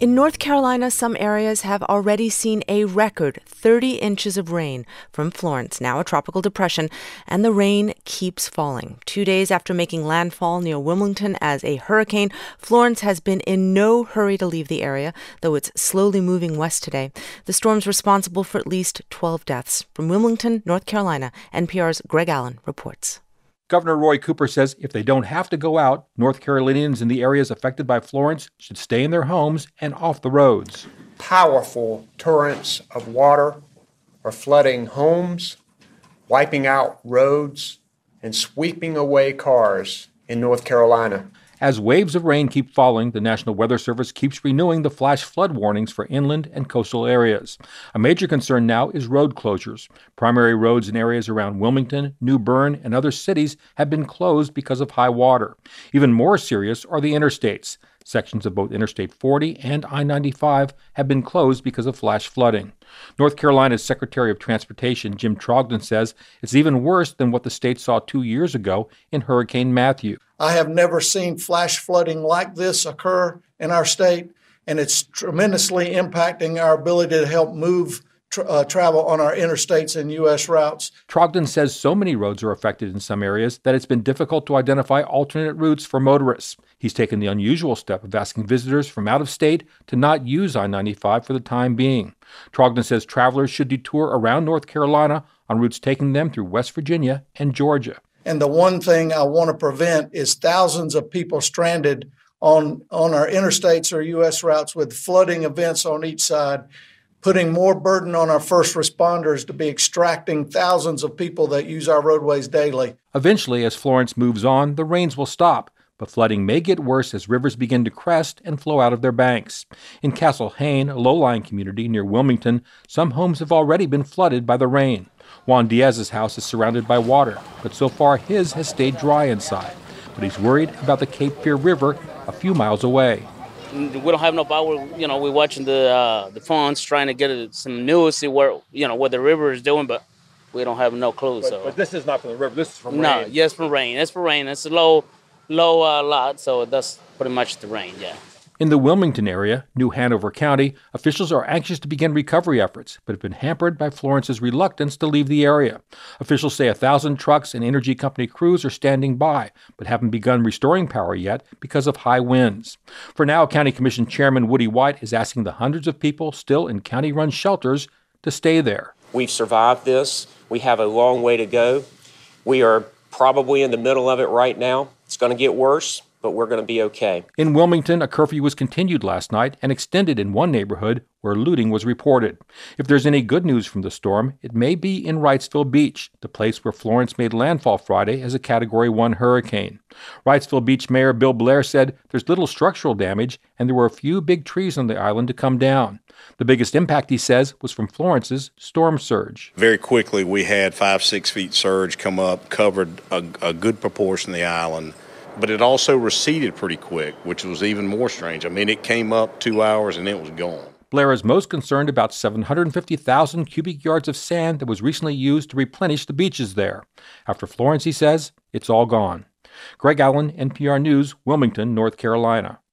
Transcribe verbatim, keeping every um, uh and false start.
In North Carolina, some areas have already seen a record thirty inches of rain from Florence, now a tropical depression, and the rain keeps falling. Two days after making landfall near Wilmington as a hurricane, Florence has been in no hurry to leave the area, though it's slowly moving west today. The storm's responsible for at least twelve deaths. From Wilmington, North Carolina, N P R's Greg Allen reports. Governor Roy Cooper says if they don't have to go out, North Carolinians in the areas affected by Florence should stay in their homes and off the roads. Powerful torrents of water are flooding homes, wiping out roads, and sweeping away cars in North Carolina. As waves of rain keep falling, the National Weather Service keeps renewing the flash flood warnings for inland and coastal areas. A major concern now is road closures. Primary roads in areas around Wilmington, New Bern, and other cities have been closed because of high water. Even more serious are the interstates. Sections of both Interstate forty and I ninety-five have been closed because of flash flooding. North Carolina's Secretary of Transportation, Jim Trogdon, says it's even worse than what the state saw two years ago in Hurricane Matthew. I have never seen flash flooding like this occur in our state, and it's tremendously impacting our ability to help move tra- uh, travel on our interstates and U S routes. Trogdon says so many roads are affected in some areas that it's been difficult to identify alternate routes for motorists. He's taken the unusual step of asking visitors from out of state to not use I ninety-five for the time being. Trogdon says travelers should detour around North Carolina on routes taking them through West Virginia and Georgia. And the one thing I want to prevent is thousands of people stranded on, on our interstates or U S routes with flooding events on each side, putting more burden on our first responders to be extracting thousands of people that use our roadways daily. Eventually, as Florence moves on, the rains will stop, but flooding may get worse as rivers begin to crest and flow out of their banks. In Castle Hayne, a low-lying community near Wilmington, some homes have already been flooded by the rain. Juan Diaz's house is surrounded by water, but so far his has stayed dry inside. But he's worried about the Cape Fear River a few miles away. We don't have no power. You know, we're watching the uh, the phones, trying to get some news, see where you know what the river is doing, but we don't have no clue. But, so, but this is not from the river. This is from no, rain. yes, from rain. It's from rain. It's a low, low uh, lot, so that's pretty much the rain. Yeah. In the Wilmington area, New Hanover County, officials are anxious to begin recovery efforts, but have been hampered by Florence's reluctance to leave the area. Officials say a thousand trucks and energy company crews are standing by, but haven't begun restoring power yet because of high winds. For now, County Commission Chairman Woody White is asking the hundreds of people still in county-run shelters to stay there. We've survived this. We have a long way to go. We are probably in the middle of it right now. It's going to get worse, but we're going to be okay. In Wilmington, a curfew was continued last night and extended in one neighborhood where looting was reported. If there's any good news from the storm, it may be in Wrightsville Beach, the place where Florence made landfall Friday as a Category one hurricane. Wrightsville Beach Mayor Bill Blair said there's little structural damage and there were a few big trees on the island to come down. The biggest impact, he says, was from Florence's storm surge. Very quickly, we had five, six feet surge come up, covered a, a good proportion of the island. But it also receded pretty quick, which was even more strange. I mean, it came up two hours and it was gone. Blair is most concerned about seven hundred fifty thousand cubic yards of sand that was recently used to replenish the beaches there. After Florence, he says, it's all gone. Greg Allen, N P R News, Wilmington, North Carolina.